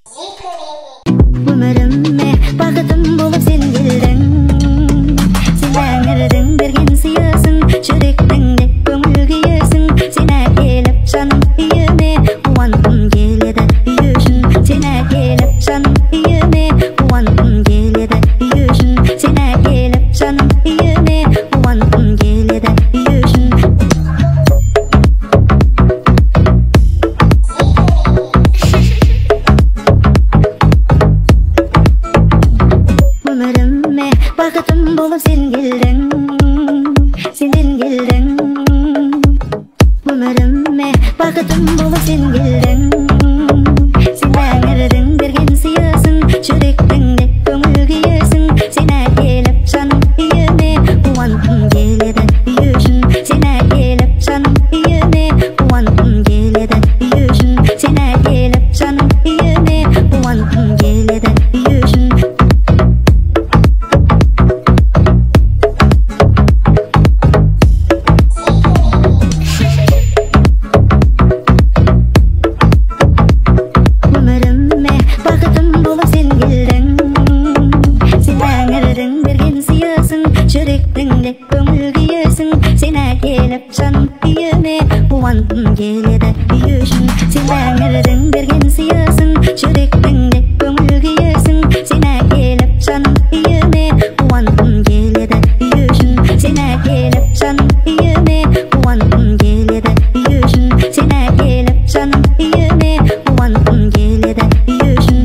Өміріме бақытым болып сен келдің. Сен тәңірдің берген сыйысың, жүректің де көңіл күйісің. Сен әкеліп жаным үйіме, қуанғым келеді үй үшін. Сен әкеліп жаным үйіме, қуанғым келеді үй үшін. Сен әкеліп жаным үйіме, қуанғым келеді үй үшін. Өміріме бақытым болып сен келдің. Сенден келдің. Өміріме бақытым болып сен келдің. Сен тәңірдің берген сыйысың, жүректің де көңіл күйісің. Сен әкеліп жаным үйіме, қуанғым келеді үй үшін. Сен әкеліп жаным үйіме, қуанғым келеді үй үшін. Сен әкеліп жаным үйіме, қуанғым келеді үй үшін. Өміріме бақытым болып сен келдің. Сен тәңірдің берген сыйысың, жүректің де көңіл күйісің. Сен әкеліп жаным үйіме, қуанғым келеді үй үшін. Сен тәңірдің берген сыйысың, жүректің де көңіл күйісің. Сен әкеліп жаным үйіме, қуанғым келеді үй үшін. Сен әкеліп жаным үйіме, қуанғым келеді үй үшін. Сен әкеліп жаным үйіме, қуанғым келеді үй үшін.